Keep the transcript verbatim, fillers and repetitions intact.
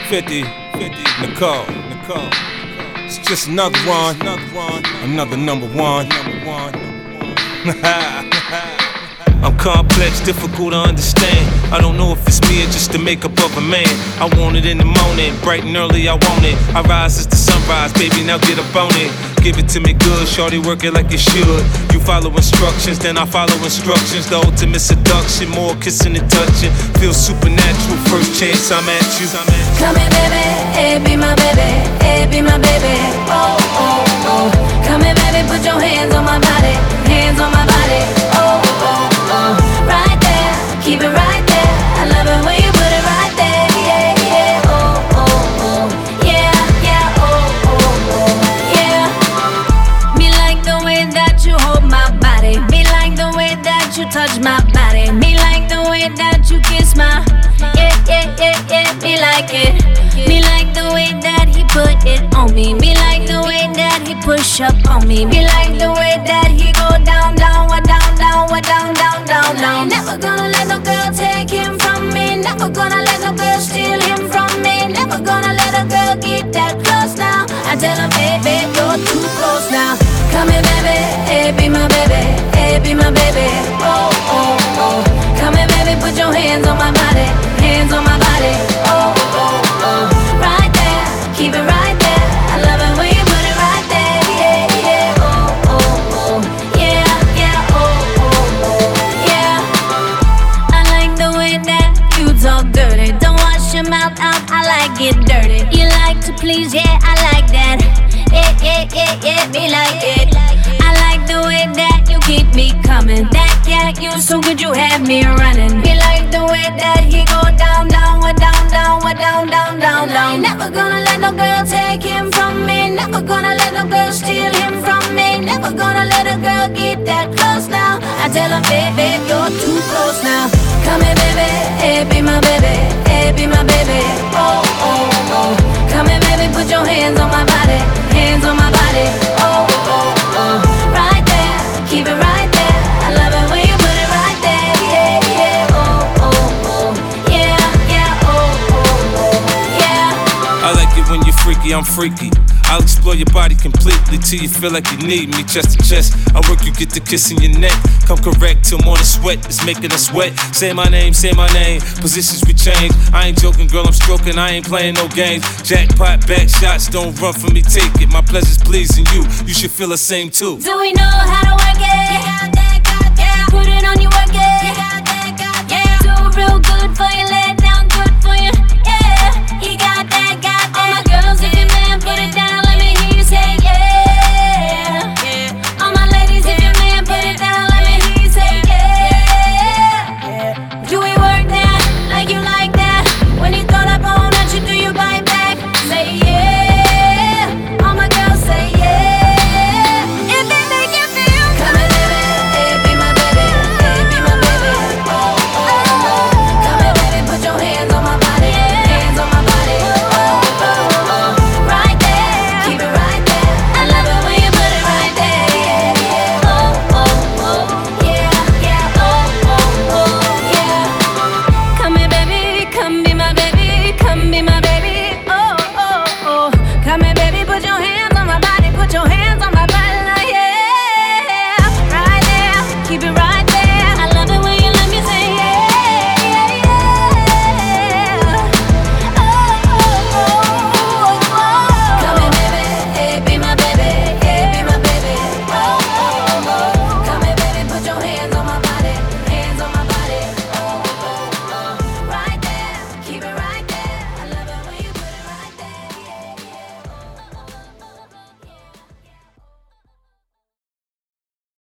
fifty, fifty, Nicole, Nicole. It's just another one, another number one. I'm complex, difficult to understand. I don't know if it's me or just the makeup of a man. I want it in the morning, bright and early, I want it. I rise as the sunrise, baby, now get up on it. Give it to me good, shorty, work it like you should. You follow instructions, then I follow instructions. The ultimate seduction, more kissing and touching. Feels supernatural, first chance I'm at you. Come here, baby, hey, be my baby, hey, be my baby. Oh, oh, oh. Come here, baby, put your hands on my body, hands on my body. Oh, oh, oh. Right there, keep it right there. I love it when you put it right there. Yeah, yeah, oh, oh, oh. Yeah, yeah, oh, oh, oh. Yeah. Me like the way that you hold my body. Me like the way that you touch my body. Me like the way that you kiss my. Yeah, yeah, yeah, yeah. Me like it. Me like the way that he put it on me. Me like the way that he push up on me. Me like the way that he go down, down, what down, down, what down, down, down, down. Never gonna let no girl take him from me. Never gonna let no girl steal him from me. Never gonna let a girl get that close now. I tell him, hey, babe, you're too close now. Come here, baby, hey, be my baby, hey, be my baby. Oh, oh, oh. Come here, baby, put your hands on my body, hands on my body. Oh, oh, oh. Right there, keep it right there. I love it when you put it right there. Yeah, yeah, oh, oh, oh. Yeah, yeah, oh, oh, oh. Yeah. I like the way that you talk dirty. Don't wash your mouth out, I like it dirty. You like to please, yeah, I like that. Yeah, yeah, yeah, yeah, me like it. I like the way that you keep me coming. That cat, you so good, you have me running. Me like the way that he go down, down, what down, down, what down, down, down, down. Never gonna let no girl take him from me. Never gonna let no girl steal him from me. Never gonna let a girl get that close now. I tell him, babe, babe, you're too close now. Come here, baby, hey, be my baby, hey, be my baby. Oh, oh, oh. Come here, baby, put your hands on my body, hands on my body. Oh, oh, oh. Right there, keep it right there. I love it when you put it right there. Yeah, yeah, oh, oh, oh. Yeah, yeah, oh, oh, oh. Yeah. I like it when you're freaky, I'm freaky. I'll explore your body completely till you feel like you need me, chest to chest. I work, you get the kiss in your neck. Come correct till morning sweat, it's making us sweat. Say my name, say my name, positions we change. I ain't joking, girl, I'm stroking, I ain't playing no games. Jackpot, back shots, don't run from me, take it. My pleasure's pleasing you, you should feel the same too. Do we know how to work it? Put it on you, work it. Yeah, do real good for you, lay it down good for you. Yeah, he got that, got that. All my girls, if your man put it down, let me hear you say yeah. All my ladies, if your man put it down, let me hear you say yeah. Do we work that like you like that? When he throw up on at you, do you bite back? Say yeah. All my girls say yeah. If it make you feel come here, baby, hey, be my baby, hey, be my baby. Oh, oh, oh. Come here, baby, put your hands on my body, hands on my body. Oh, oh, oh. Right there, keep it right there. I love it when you put it right there. Yeah, yeah. Oh, oh, oh. Yeah, yeah. Oh, oh, oh. Yeah. Come here, baby, come be my baby, come be my baby.